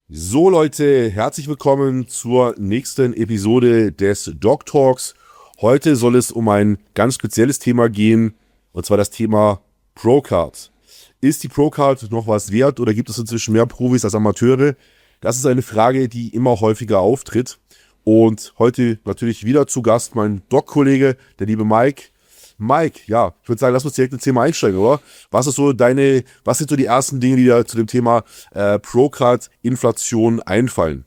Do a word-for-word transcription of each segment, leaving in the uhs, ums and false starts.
So Leute, herzlich willkommen zur nächsten Episode des Dog Talks. Heute soll es um ein ganz spezielles Thema gehen, und zwar das Thema Pro-Card. Ist die Pro-Card noch was wert oder gibt es inzwischen mehr Profis als Amateure? Das ist eine Frage, die immer häufiger auftritt. Und heute natürlich wieder zu Gast mein Doc-Kollege, der liebe Mike. Mike, ja, ich würde sagen, lass uns direkt ins Thema einsteigen, oder? Was ist so deine, was sind so die ersten Dinge, die dir zu dem Thema äh, Pro-Card Inflation einfallen?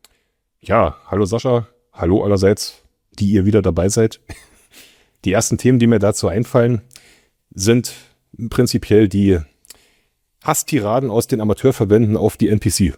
Ja, hallo Sascha, hallo allerseits, die ihr wieder dabei seid. Die ersten Themen, die mir dazu einfallen, sind prinzipiell die Hasstiraden aus den Amateurverbänden auf die N P C.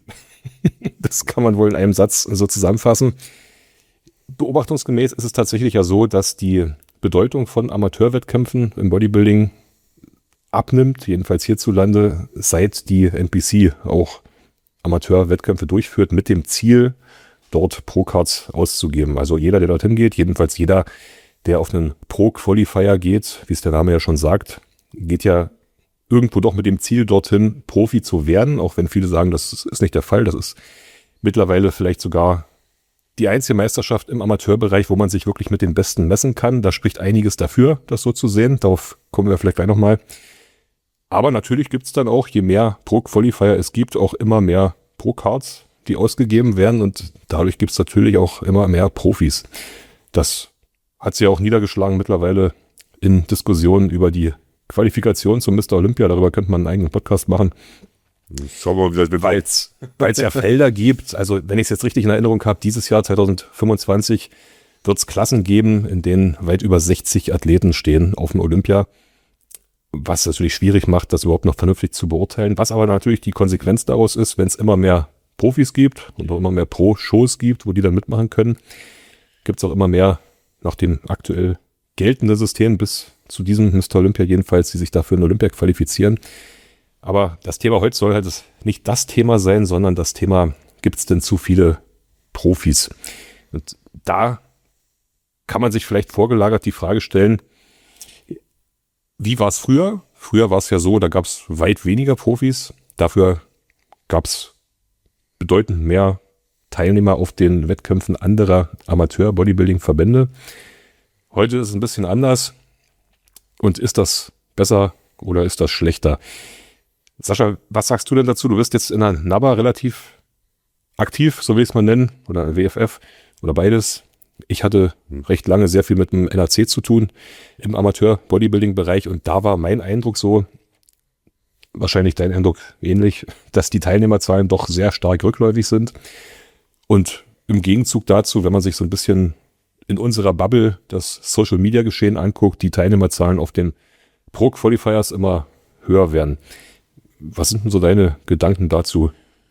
Das kann man wohl in einem Satz so zusammenfassen. Beobachtungsgemäß ist es tatsächlich ja so, dass die Bedeutung von Amateurwettkämpfen im Bodybuilding abnimmt, jedenfalls hierzulande, seit die N P C auch Amateurwettkämpfe durchführt, mit dem Ziel, dort Pro-Cards auszugeben. Also jeder, der dorthin geht, jedenfalls jeder, der auf einen Pro-Qualifier geht, wie es der Name ja schon sagt, geht ja irgendwo doch mit dem Ziel dorthin, Profi zu werden, auch wenn viele sagen, das ist nicht der Fall. Das ist mittlerweile vielleicht sogar die einzige Meisterschaft im Amateurbereich, wo man sich wirklich mit den Besten messen kann. Da spricht einiges dafür, das so zu sehen. Darauf kommen wir vielleicht gleich nochmal. Aber natürlich gibt es dann auch, je mehr Pro-Qualifier es gibt, auch immer mehr Pro-Cards, die ausgegeben werden. Und dadurch gibt es natürlich auch immer mehr Profis. Das hat sich ja auch niedergeschlagen mittlerweile in Diskussionen über die Qualifikation zum Mister Olympia. Darüber könnte man einen eigenen Podcast machen. Schauen wir mal, weil es ja Felder gibt, also wenn ich es jetzt richtig in Erinnerung habe, dieses Jahr zwanzig fünfundzwanzig wird es Klassen geben, in denen weit über sechzig Athleten stehen auf dem Olympia, was natürlich schwierig macht, das überhaupt noch vernünftig zu beurteilen, was aber natürlich die Konsequenz daraus ist, wenn es immer mehr Profis gibt und auch immer mehr Pro-Shows gibt, wo die dann mitmachen können, gibt es auch immer mehr nach dem aktuell geltenden System bis zu diesem Mister Olympia jedenfalls, die sich dafür in Olympia qualifizieren. Aber das Thema heute soll halt nicht das Thema sein, sondern das Thema, gibt es denn zu viele Profis? Und da kann man sich vielleicht vorgelagert die Frage stellen, wie war es früher? Früher war es ja so, da gab es weit weniger Profis. Dafür gab es bedeutend mehr Teilnehmer auf den Wettkämpfen anderer Amateur-Bodybuilding-Verbände. Heute ist es ein bisschen anders. Und ist das besser oder ist das schlechter? Sascha, was sagst du denn dazu? Du bist jetzt in der NABBA relativ aktiv, so will ich es mal nennen, oder W F F oder beides. Ich hatte recht lange sehr viel mit dem N A C zu tun im Amateur-Bodybuilding-Bereich und da war mein Eindruck so, wahrscheinlich dein Eindruck ähnlich, dass die Teilnehmerzahlen doch sehr stark rückläufig sind. Und im Gegenzug dazu, wenn man sich so ein bisschen in unserer Bubble das Social-Media-Geschehen anguckt, die Teilnehmerzahlen auf den Pro-Qualifiers immer höher werden. Was sind denn so deine Gedanken dazu?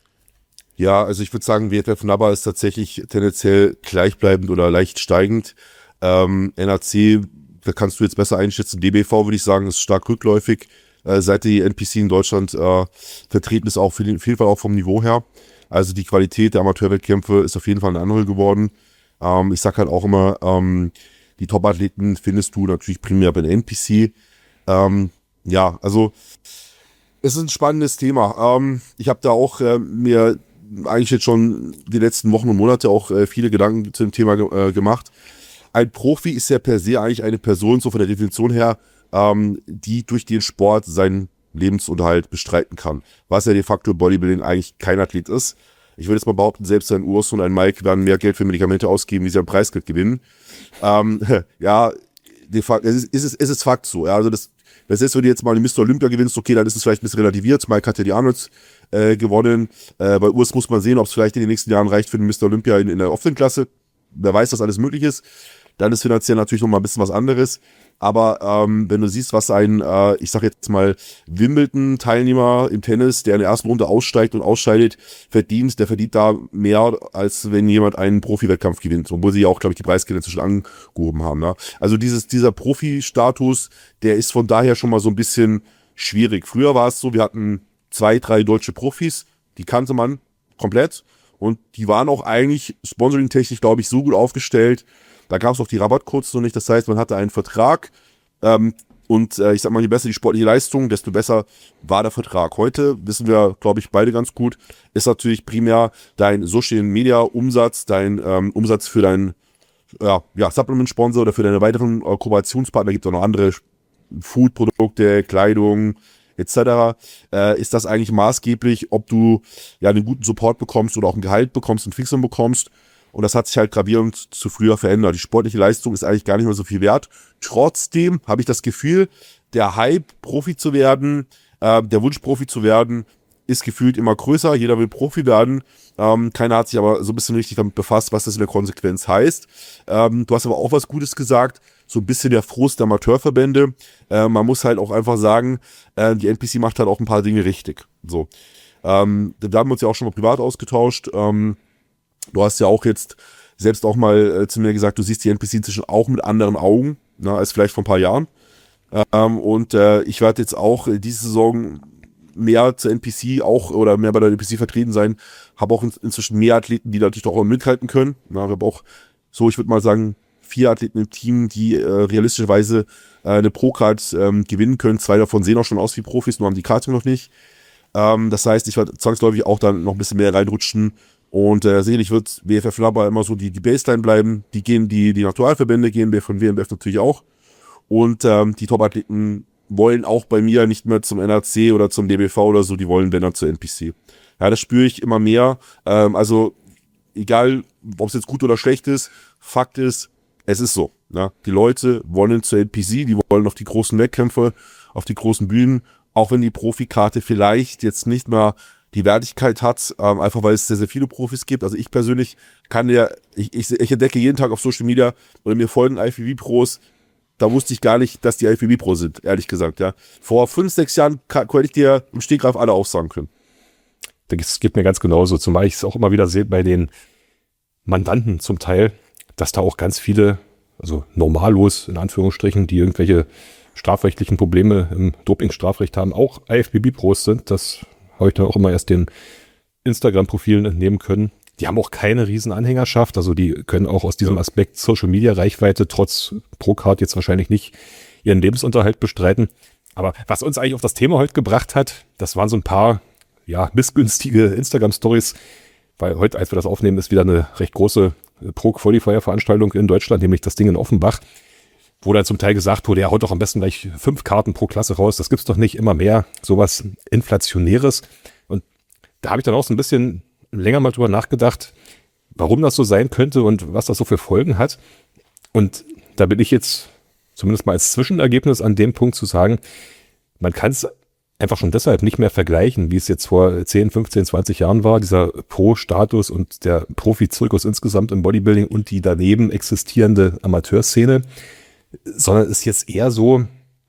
Ja, also ich würde sagen, W F F NABBA ist tatsächlich tendenziell gleichbleibend oder leicht steigend. Ähm, N A C, da kannst du jetzt besser einschätzen. D B V würde ich sagen, ist stark rückläufig. Äh, seit die N P C in Deutschland äh, vertreten ist, auch auf jeden Fall auch vom Niveau her. Also die Qualität der Amateurwettkämpfe ist auf jeden Fall eine andere geworden. Ähm, ich sag halt auch immer, ähm, die Top-Athleten findest du natürlich primär bei der N P C. Ähm, ja, also es ist ein spannendes Thema. Ähm, ich habe da auch äh, mir eigentlich jetzt schon die letzten Wochen und Monate auch äh, viele Gedanken zu dem Thema ge- äh, gemacht. Ein Profi ist ja per se eigentlich eine Person, so von der Definition her, ähm, die durch den Sport seinen Lebensunterhalt bestreiten kann. Was ja de facto im Bodybuilding eigentlich kein Athlet ist. Ich würde jetzt mal behaupten, selbst ein Urs und ein Mike werden mehr Geld für Medikamente ausgeben, wie sie am Preisgeld gewinnen. Ähm, ja, de facto, es ist, es ist, es ist Fakt so. Ja, also das Das heißt, wenn du jetzt mal den Mister Olympia gewinnst, okay, dann ist es vielleicht ein bisschen relativiert. Mike hat ja die Arnolds äh, gewonnen. Äh, bei Urs muss man sehen, ob es vielleicht in den nächsten Jahren reicht für den Mister Olympia in, in der Offline-Klasse. Wer weiß, dass alles möglich ist. Dann ist finanziell natürlich noch mal ein bisschen was anderes. Aber ähm, wenn du siehst, was ein, äh, ich sag jetzt mal, Wimbledon-Teilnehmer im Tennis, der in der ersten Runde aussteigt und ausscheidet, verdient, der verdient da mehr, als wenn jemand einen Profi-Wettkampf gewinnt. Obwohl sie ja auch, glaube ich, die Preisgelder inzwischen angehoben haben. Ne? Also dieses, dieser Profi-Status, der ist von daher schon mal so ein bisschen schwierig. Früher war es so, wir hatten zwei, drei deutsche Profis, die kannte man komplett. Und die waren auch eigentlich sponsoring-technisch, glaube ich, so gut aufgestellt. Da gab es auch die Rabattcodes noch nicht. Das heißt, man hatte einen Vertrag ähm, Und äh, ich sag mal, je besser die sportliche Leistung, desto besser war der Vertrag. Heute, wissen wir, glaube ich, beide ganz gut, ist natürlich primär dein Social Media Umsatz, dein ähm, Umsatz für deinen ja, ja, Supplement-Sponsor oder für deine weiteren äh, Kooperationspartner, gibt es auch noch andere Food-Produkte, Kleidung et cetera. Äh, ist das eigentlich maßgeblich, ob du ja einen guten Support bekommst oder auch ein Gehalt bekommst, ein Fixum bekommst. Und das hat sich halt gravierend zu früher verändert. Die sportliche Leistung ist eigentlich gar nicht mehr so viel wert. Trotzdem habe ich das Gefühl, der Hype, Profi zu werden, äh, der Wunsch, Profi zu werden, ist gefühlt immer größer. Jeder will Profi werden. Ähm, keiner hat sich aber so ein bisschen richtig damit befasst, was das in der Konsequenz heißt. Ähm, du hast aber auch was Gutes gesagt. So ein bisschen der Frust der Amateurverbände. Äh, man muss halt auch einfach sagen, äh, die N P C macht halt auch ein paar Dinge richtig. So, ähm, da haben wir uns ja auch schon mal privat ausgetauscht. Ähm, du hast ja auch jetzt selbst auch mal äh, zu mir gesagt, du siehst die N P C inzwischen auch mit anderen Augen, ne, als vielleicht vor ein paar Jahren. Ähm, und äh, ich werde jetzt auch äh, diese Saison mehr zur N P C auch oder mehr bei der N P C vertreten sein. Habe auch in, inzwischen mehr Athleten, die natürlich auch mithalten können. Na, ich habe auch so, ich würde mal sagen, vier Athleten im Team, die äh, realistischerweise äh, eine Pro-Card ähm, gewinnen können. Zwei davon sehen auch schon aus wie Profis, nur haben die Karte noch nicht. Ähm, das heißt, ich werde zwangsläufig auch dann noch ein bisschen mehr reinrutschen. Und äh, sicherlich wird W F F Flabber immer so die, die Baseline bleiben. Die gehen die, die Naturalverbände, gehen wir von W M B F natürlich auch. Und ähm, die Top-Athleten wollen auch bei mir nicht mehr zum N A C oder zum D B V oder so, die wollen wenn dann zur N P C. Ja, das spüre ich immer mehr. Ähm, also egal, ob es jetzt gut oder schlecht ist, Fakt ist, es ist so. Ne? Die Leute wollen zur N P C, die wollen auf die großen Wettkämpfe, auf die großen Bühnen, auch wenn die Profikarte vielleicht jetzt nicht mehr die Wertigkeit hat, ähm, einfach weil es sehr, sehr viele Profis gibt. Also ich persönlich kann ja, ich, ich, ich entdecke jeden Tag auf Social Media oder mir folgen I F B B-Pros, da wusste ich gar nicht, dass die I F B B-Pros sind, ehrlich gesagt. Ja. Vor fünf, sechs Jahren könnte ich dir im Stegreif alle aufsagen können. Das geht mir ganz genauso, zumal ich es auch immer wieder sehe bei den Mandanten zum Teil, dass da auch ganz viele, also normallos in Anführungsstrichen, die irgendwelche strafrechtlichen Probleme im Doping-Strafrecht haben, auch I F B B-Pros sind. Das habe ich dann auch immer erst den Instagram-Profilen entnehmen können. Die haben auch keine riesen Anhängerschaft, also die können auch aus diesem Aspekt Social-Media-Reichweite trotz Pro-Card jetzt wahrscheinlich nicht ihren Lebensunterhalt bestreiten. Aber was uns eigentlich auf das Thema heute gebracht hat, das waren so ein paar ja missgünstige Instagram-Stories, weil heute, als wir das aufnehmen, ist wieder eine recht große Pro-Qualifier-Veranstaltung in Deutschland, nämlich das Ding in Offenbach, wo dann zum Teil gesagt wurde, ja, haut doch am besten gleich fünf Karten pro Klasse raus, das gibt's doch nicht, immer mehr, sowas Inflationäres. Und da habe ich dann auch so ein bisschen länger mal drüber nachgedacht, warum das so sein könnte und was das so für Folgen hat. Und da bin ich jetzt zumindest mal als Zwischenergebnis an dem Punkt zu sagen, man kann es einfach schon deshalb nicht mehr vergleichen, wie es jetzt vor zehn, fünfzehn, zwanzig Jahren war, dieser Pro-Status und der Profi-Zirkus insgesamt im Bodybuilding und die daneben existierende Amateurszene, sondern es ist jetzt eher so,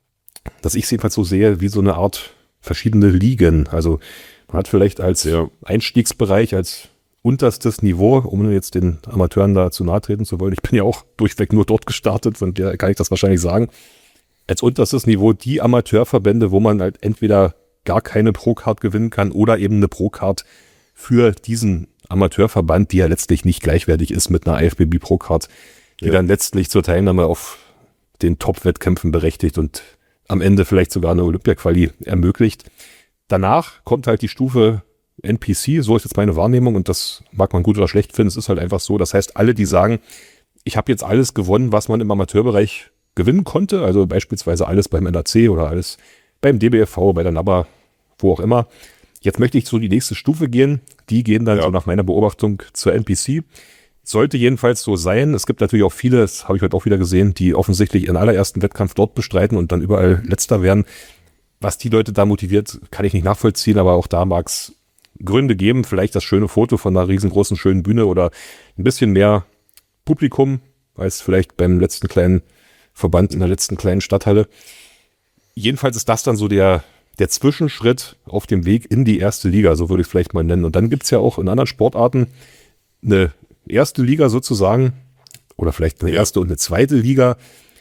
dass ich es jedenfalls so sehe, wie so eine Art verschiedene Ligen. Also man hat vielleicht als ja. Einstiegsbereich, als unterstes Niveau, um jetzt den Amateuren da zu nahe treten zu wollen, ich bin ja auch durchweg nur dort gestartet, von der kann ich das wahrscheinlich sagen, als unterstes Niveau die Amateurverbände, wo man halt entweder gar keine Pro-Card gewinnen kann oder eben eine Pro-Card für diesen Amateurverband, die ja letztlich nicht gleichwertig ist mit einer I F B B Pro-Card, die ja. dann letztlich zur Teilnahme auf den Top-Wettkämpfen berechtigt und am Ende vielleicht sogar eine Olympia-Quali ermöglicht. Danach kommt halt die Stufe N P C, so ist jetzt meine Wahrnehmung und das mag man gut oder schlecht finden, es ist halt einfach so, das heißt alle, die sagen, ich habe jetzt alles gewonnen, was man im Amateurbereich gewinnen konnte, also beispielsweise alles beim N A C oder alles beim D B F V, bei der N A B A, wo auch immer. Jetzt möchte ich zu die nächste Stufe gehen, die gehen dann ja. so nach meiner Beobachtung zur N P C. Sollte jedenfalls so sein. Es gibt natürlich auch viele, das habe ich heute auch wieder gesehen, die offensichtlich ihren allerersten Wettkampf dort bestreiten und dann überall Letzter werden. Was die Leute da motiviert, kann ich nicht nachvollziehen, aber auch da mag es Gründe geben. Vielleicht das schöne Foto von einer riesengroßen, schönen Bühne oder ein bisschen mehr Publikum, als vielleicht beim letzten kleinen Verband in der letzten kleinen Stadthalle. Jedenfalls ist das dann so der, der Zwischenschritt auf dem Weg in die erste Liga, so würde ich es vielleicht mal nennen. Und dann gibt es ja auch in anderen Sportarten eine erste Liga sozusagen oder vielleicht eine erste und eine zweite Liga,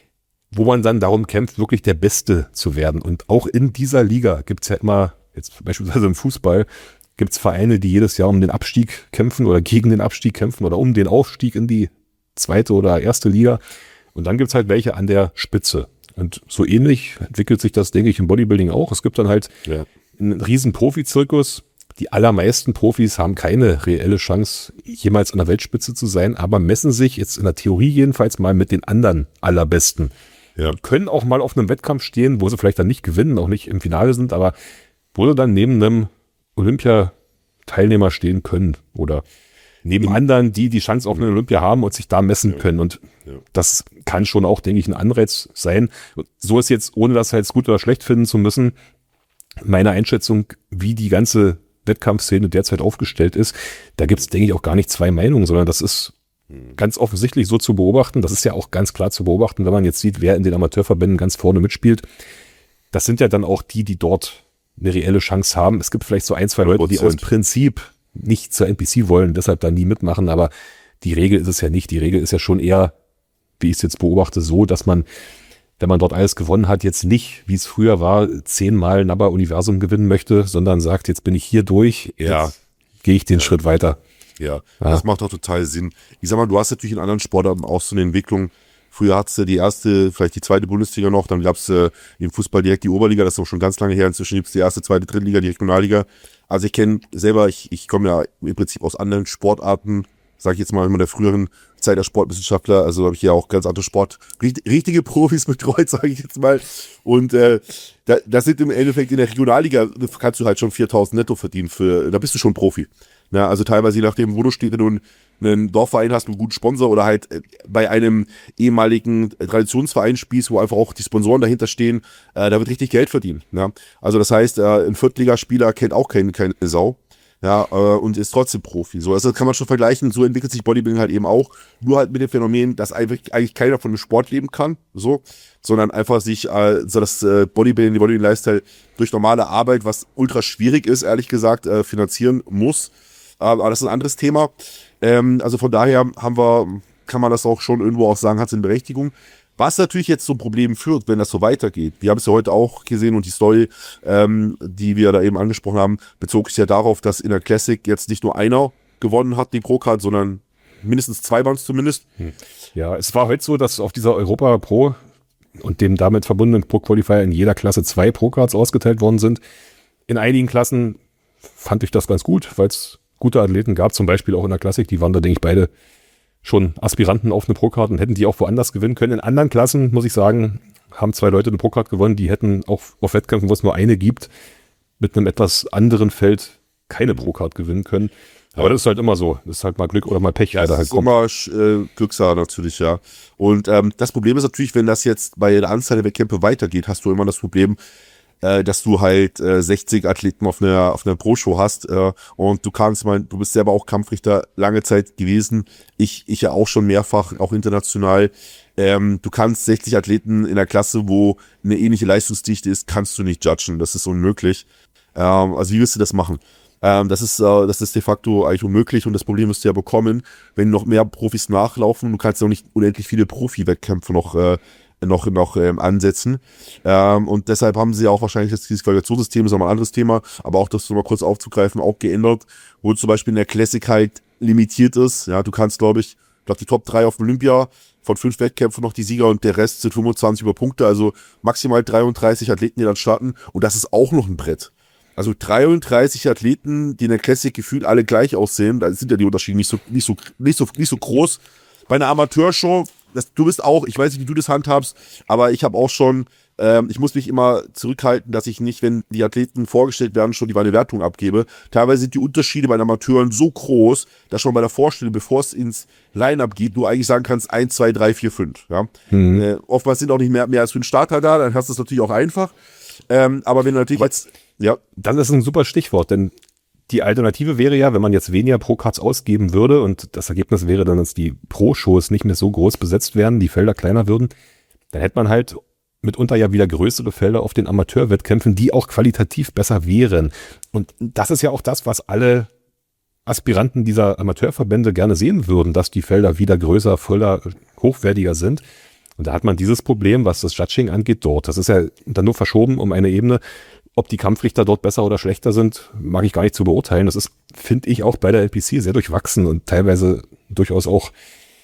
wo man dann darum kämpft, wirklich der Beste zu werden. Und auch in dieser Liga gibt es ja immer, jetzt beispielsweise im Fußball, gibt es Vereine, die jedes Jahr um den Abstieg kämpfen oder gegen den Abstieg kämpfen oder um den Aufstieg in die zweite oder erste Liga. Und dann gibt es halt welche an der Spitze. Und so ähnlich entwickelt sich das, denke ich, im Bodybuilding auch. Es gibt dann halt Ja. einen riesen Profi-Zirkus. Die allermeisten Profis haben keine reelle Chance, jemals an der Weltspitze zu sein, aber messen sich jetzt in der Theorie jedenfalls mal mit den anderen Allerbesten. Ja. Können auch mal auf einem Wettkampf stehen, wo sie vielleicht dann nicht gewinnen, auch nicht im Finale sind, aber wo sie dann neben einem Olympiateilnehmer stehen können oder neben anderen, die die Chance auf eine Olympia haben und sich da messen Ja. können. Und Ja. das kann schon auch, denke ich, ein Anreiz sein. So ist jetzt, ohne das halt gut oder schlecht finden zu müssen, meine Einschätzung, wie die ganze Wettkampfszene derzeit aufgestellt ist. Da gibt es, denke ich, auch gar nicht zwei Meinungen, sondern das ist ganz offensichtlich so zu beobachten. Das ist ja auch ganz klar zu beobachten, wenn man jetzt sieht, wer in den Amateurverbänden ganz vorne mitspielt. Das sind ja dann auch die, die dort eine reelle Chance haben. Es gibt vielleicht so ein, zwei Leute, die aus Prinzip nicht zur N P C wollen, deshalb da nie mitmachen, aber die Regel ist es ja nicht. Die Regel ist ja schon eher, wie ich es jetzt beobachte, so, dass man, wenn man dort alles gewonnen hat, jetzt nicht, wie es früher war, zehnmal Nabba Universum gewinnen möchte, sondern sagt, jetzt bin ich hier durch, Ja. jetzt gehe ich den Ja. Schritt weiter. Ja, Ja. das macht auch total Sinn. Ich sag mal, du hast natürlich in anderen Sportarten auch so eine Entwicklung. Früher hattest du die erste, vielleicht die zweite Bundesliga noch, dann gab's äh, im Fußball direkt die Oberliga, das ist auch schon ganz lange her. Inzwischen gibt's die erste, zweite, dritte Liga, die Regionalliga. Also ich kenne selber, ich, ich komme ja im Prinzip aus anderen Sportarten, sage ich jetzt mal in der früheren Zeit der Sportwissenschaftler, also habe ich ja auch ganz andere Sport, richt- richtige Profis betreut, sage ich jetzt mal. Und äh, da, das sind im Endeffekt in der Regionalliga, kannst du halt schon viertausend netto verdienen, für, da bist du schon Profi. Na, also teilweise je nachdem, wo du stehst, wenn du einen, einen Dorfverein hast, einen guten Sponsor oder halt äh, bei einem ehemaligen äh, Traditionsverein spielst, wo einfach auch die Sponsoren dahinter stehen, äh, da wird richtig Geld verdient. Ja? Also das heißt, äh, ein Viertligaspieler kennt auch keine, keine Sau. Ja, äh, und ist trotzdem Profi. So, also das kann man schon vergleichen. So entwickelt sich Bodybuilding halt eben auch. Nur halt mit dem Phänomen, dass eigentlich, eigentlich keiner von dem Sport leben kann, so, sondern einfach sich, äh, so das äh, Bodybuilding, die Bodybuilding-Lifestyle durch normale Arbeit, was ultra schwierig ist, ehrlich gesagt, äh, finanzieren muss. Äh, aber das ist ein anderes Thema. Ähm, also von daher haben wir, kann man das auch schon irgendwo auch sagen, hat es eine Berechtigung. Was natürlich jetzt zu Problemen führt, wenn das so weitergeht. Wir haben es ja heute auch gesehen und die Story, ähm, die wir da eben angesprochen haben, bezog sich ja darauf, dass in der Classic jetzt nicht nur einer gewonnen hat, die Pro-Card, sondern mindestens zwei waren es zumindest. Ja, es war heute so, dass auf dieser Europa Pro und dem damit verbundenen Pro Qualifier in jeder Klasse zwei Pro-Cards ausgeteilt worden sind. In einigen Klassen fand ich das ganz gut, weil es gute Athleten gab, zum Beispiel auch in der Classic, die waren da, denke ich, beide schon Aspiranten auf eine Pro-Card und hätten die auch woanders gewinnen können. In anderen Klassen, muss ich sagen, haben zwei Leute eine Pro-Card gewonnen, die hätten auch auf Wettkämpfen, wo es nur eine gibt, mit einem etwas anderen Feld keine Pro-Card gewinnen können. Aber das ist halt immer so. Das ist halt mal Glück oder mal Pech. Ja, das halt ist immer äh, Glückssache natürlich, ja. Und ähm, das Problem ist natürlich, wenn das jetzt bei der Anzahl der Wettkämpfe weitergeht, hast du immer das Problem, äh, dass du halt äh, sechzig Athleten auf einer auf einer Pro-Show hast äh, und du kannst mal, du bist selber auch Kampfrichter lange Zeit gewesen, ich ich ja auch schon mehrfach, auch international. Ähm, du kannst sechzig Athleten in der Klasse, wo eine ähnliche Leistungsdichte ist, kannst du nicht judgen, das ist unmöglich. Ähm, also wie willst du das machen? Ähm, das ist äh, das ist de facto eigentlich unmöglich und das Problem wirst du ja bekommen, wenn noch mehr Profis nachlaufen. Du kannst ja auch nicht unendlich viele Profi-Wettkämpfe noch äh, noch noch ähm, ansetzen. Ähm, und deshalb haben sie auch wahrscheinlich jetzt dieses Qualifikationssystem, ist nochmal ein anderes Thema, aber auch das nochmal kurz aufzugreifen, auch geändert, wo zum Beispiel in der Classic halt limitiert ist. Ja, du kannst, glaube ich, ich glaube die Top drei auf Olympia, von fünf Wettkämpfen noch die Sieger und der Rest sind fünfundzwanzig über Punkte, also maximal dreiunddreißig Athleten, die dann starten und das ist auch noch ein Brett. Also dreiunddreißig Athleten, die in der Classic gefühlt alle gleich aussehen, da sind ja die Unterschiede nicht so, nicht so, nicht so, nicht so groß. Bei einer Amateurshow, das, du bist auch, ich weiß nicht, wie du das handhabst, aber ich habe auch schon, ähm, ich muss mich immer zurückhalten, dass ich nicht, wenn die Athleten vorgestellt werden, schon die meine Wertung abgebe. Teilweise sind die Unterschiede bei den Amateuren so groß, dass schon bei der Vorstellung, bevor es ins Line-Up geht, du eigentlich sagen kannst eins, zwei, drei, vier, fünf. Ja? Mhm. Äh, oftmals sind auch nicht mehr, mehr als fünf Starter da, dann hast du es natürlich auch einfach. Ähm, aber wenn du natürlich aber jetzt, ja. Das ist ein super Stichwort, denn die Alternative wäre ja, wenn man jetzt weniger Pro-Cards ausgeben würde und das Ergebnis wäre dann, dass die Pro-Shows nicht mehr so groß besetzt werden, die Felder kleiner würden, dann hätte man halt mitunter ja wieder größere Felder auf den Amateurwettkämpfen, die auch qualitativ besser wären. Und das ist ja auch das, was alle Aspiranten dieser Amateurverbände gerne sehen würden, dass die Felder wieder größer, voller, hochwertiger sind. Und da hat man dieses Problem, was das Judging angeht, dort. Das ist ja dann nur verschoben um eine Ebene. Ob die Kampfrichter dort besser oder schlechter sind, mag ich gar nicht zu beurteilen. Das ist, finde ich, auch bei der L P C sehr durchwachsen und teilweise durchaus auch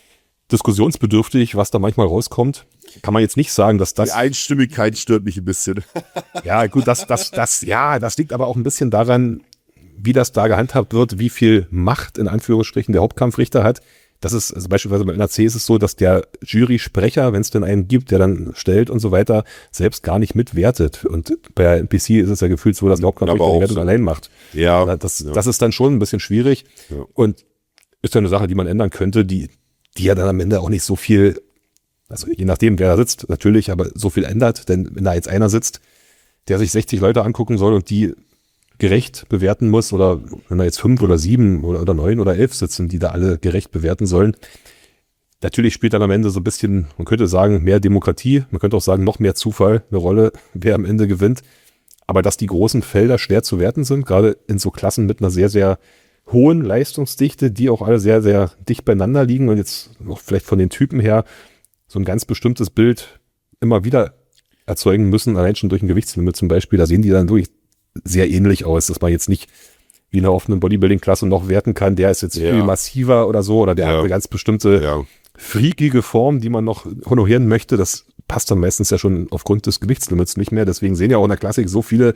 diskussionsbedürftig, was da manchmal rauskommt. Kann man jetzt nicht sagen, dass das... Die Einstimmigkeit stört mich ein bisschen. Ja, gut, das, das, das, ja, das liegt aber auch ein bisschen daran, wie das da gehandhabt wird, wie viel Macht in Anführungsstrichen der Hauptkampfrichter hat. Das ist, also beispielsweise beim N R C ist es so, dass der Jury-Sprecher, wenn es denn einen gibt, der dann stellt und so weiter, selbst gar nicht mitwertet. Und bei N P C ist es ja gefühlt so, dass der Hauptkampfrichter die Wertung so allein macht. Ja. Das, ja. das ist dann schon ein bisschen schwierig. Ja. Und ist ja eine Sache, die man ändern könnte, die, die ja dann am Ende auch nicht so viel, also je nachdem, wer da sitzt, natürlich, aber so viel ändert. Denn wenn da jetzt einer sitzt, der sich sechzig Leute angucken soll und die gerecht bewerten muss, oder wenn da jetzt fünf oder sieben oder, oder neun oder elf sitzen, die da alle gerecht bewerten sollen. Natürlich spielt dann am Ende so ein bisschen, man könnte sagen, mehr Demokratie, man könnte auch sagen, noch mehr Zufall eine Rolle, wer am Ende gewinnt. Aber dass die großen Felder schwer zu werten sind, gerade in so Klassen mit einer sehr, sehr hohen Leistungsdichte, die auch alle sehr, sehr dicht beieinander liegen und jetzt auch vielleicht von den Typen her so ein ganz bestimmtes Bild immer wieder erzeugen müssen, allein schon durch ein Gewichtslimit zum Beispiel, da sehen die dann wirklich sehr ähnlich aus, dass man jetzt nicht wie in einer offenen Bodybuilding-Klasse noch werten kann, der ist jetzt ja. viel massiver oder so, oder der ja. hat eine ganz bestimmte ja. freakige Form, die man noch honorieren möchte. Das passt dann meistens ja schon aufgrund des Gewichtslimits nicht mehr. Deswegen sehen ja auch in der Klassik so viele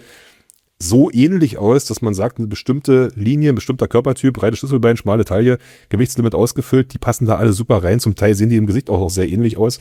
so ähnlich aus, dass man sagt, eine bestimmte Linie, ein bestimmter Körpertyp, breite Schlüsselbein, schmale Taille, Gewichtslimit ausgefüllt, die passen da alle super rein. Zum Teil sehen die im Gesicht auch, auch sehr ähnlich aus.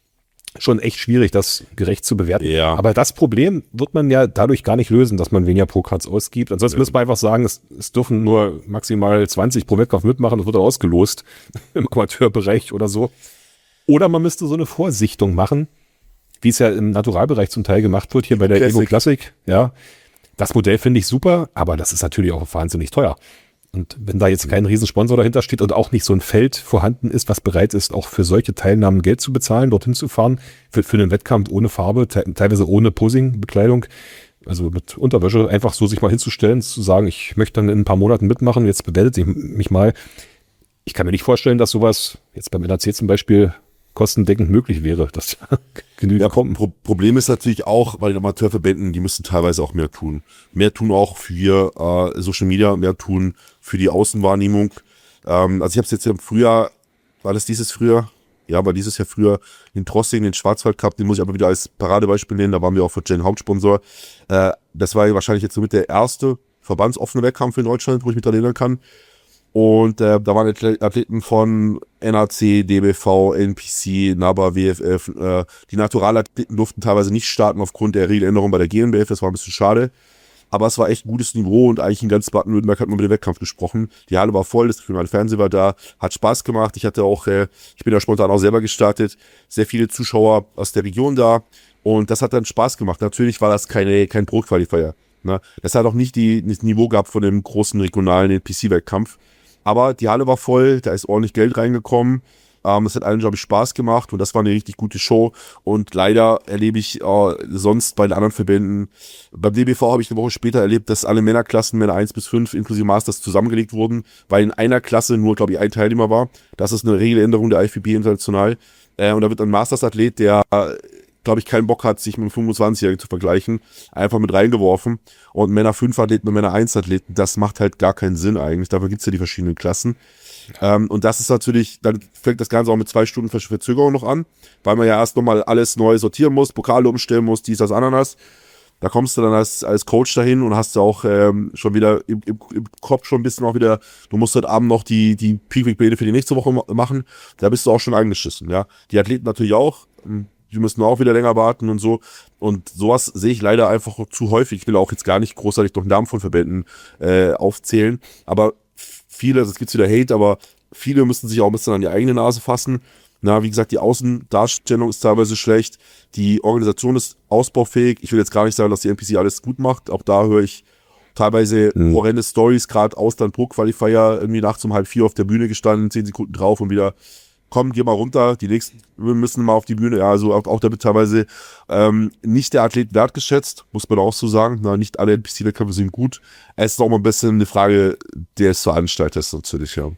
Schon echt schwierig, das gerecht zu bewerten. Ja. Aber das Problem wird man ja dadurch gar nicht lösen, dass man weniger Pro-Cards ausgibt. Ansonsten ja. müssen wir einfach sagen, es, es dürfen nur maximal zwanzig pro Wettkampf mitmachen, das wird dann ausgelost im Amateurbereich oder so. Oder man müsste so eine Vorsichtung machen, wie es ja im Naturalbereich zum Teil gemacht wird, hier bei der Classic. Evo Classic. Ja, das Modell finde ich super, aber das ist natürlich auch wahnsinnig teuer. Und wenn da jetzt kein Riesensponsor dahinter steht und auch nicht so ein Feld vorhanden ist, was bereit ist, auch für solche Teilnahmen Geld zu bezahlen, dorthin zu fahren, für, für einen Wettkampf ohne Farbe, te- teilweise ohne Posing-Bekleidung, also mit Unterwäsche, einfach so sich mal hinzustellen, zu sagen, ich möchte dann in ein paar Monaten mitmachen, jetzt bewertet ihr mich mal. Ich kann mir nicht vorstellen, dass sowas jetzt beim N R C zum Beispiel kostendeckend möglich wäre, dass genügend ja, kommen. Pro- Problem ist natürlich auch, bei den Amateurverbänden, die müssen teilweise auch mehr tun. Mehr tun auch für äh, Social Media, mehr tun für die Außenwahrnehmung. Ähm, also ich habe es jetzt im Frühjahr, war das dieses Frühjahr? Ja, war dieses Jahr früher in Trossing, den Schwarzwald Cup, den muss ich aber wieder als Paradebeispiel nennen, da waren wir auch für Gen Hauptsponsor. Äh, das war wahrscheinlich jetzt somit der erste verbandsoffene Wettkampf in Deutschland, wo ich mich daran erinnern kann. Und äh, da waren Athleten von N A C, D B V, N P C, NABA, W F F. Äh, die Naturalathleten durften teilweise nicht starten aufgrund der Regeländerung bei der G N B F. Das war ein bisschen schade. Aber es war echt ein gutes Niveau und eigentlich in ganz Baden-Württemberg hat man über den Wettkampf gesprochen. Die Halle war voll, das regionale Fernsehen war da, hat Spaß gemacht. Ich hatte auch, äh, ich bin da spontan auch selber gestartet, sehr viele Zuschauer aus der Region da und das hat dann Spaß gemacht. Natürlich war das keine kein Pro-Qualifier. Ne? Das hat auch nicht die, das Niveau gehabt von dem großen regionalen N P C-Wettkampf. Aber die Halle war voll, da ist ordentlich Geld reingekommen. Ähm, das hat allen, glaube ich, Spaß gemacht und das war eine richtig gute Show. Und leider erlebe ich äh, sonst bei den anderen Verbänden, beim D B V habe ich eine Woche später erlebt, dass alle Männerklassen, Männer eins bis fünf inklusive Masters zusammengelegt wurden, weil in einer Klasse nur, glaube ich, ein Teilnehmer war. Das ist eine Regeländerung der I F B B international. Äh, und da wird ein Masters-Athlet, der glaube ich, keinen Bock hat, sich mit einem fünfundzwanzigjährigen zu vergleichen, einfach mit reingeworfen. Und Männer fünf Athleten mit Männer eins Athleten, das macht halt gar keinen Sinn eigentlich. Dafür gibt's ja die verschiedenen Klassen. Ja. Ähm, und das ist natürlich, dann fängt das Ganze auch mit zwei Stunden Verzögerung noch an, weil man ja erst nochmal alles neu sortieren muss, Pokale umstellen muss, dies, das, Ananas. Da kommst du dann als, als Coach dahin und hast du auch ähm, schon wieder im, im, im Kopf schon ein bisschen auch wieder, du musst heute Abend noch die, die Peak-Week-Pläne für die nächste Woche machen. Da bist du auch schon angeschissen, ja. Die Athleten natürlich auch. Die müssen auch wieder länger warten und so. Und sowas sehe ich leider einfach zu häufig. Ich will auch jetzt gar nicht großartig noch Namen von Verbänden äh, aufzählen. Aber viele, also es gibt wieder Hate, aber viele müssen sich auch ein bisschen an die eigene Nase fassen. Na, wie gesagt, die Außendarstellung ist teilweise schlecht. Die Organisation ist ausbaufähig. Ich will jetzt gar nicht sagen, dass die N P C alles gut macht. Auch da höre ich teilweise mhm. horrende Stories, gerade Ausland Pro Qualifier, irgendwie nachts um halb vier auf der Bühne gestanden, zehn Sekunden drauf und wieder komm, geh mal runter, die nächsten müssen mal auf die Bühne. Ja, also auch, auch da wird teilweise ähm, nicht der Athlet wertgeschätzt, muss man auch so sagen. Na, nicht alle N P C-Wettkämpfe sind gut. Es ist auch mal ein bisschen eine Frage des Veranstalters natürlich, ja.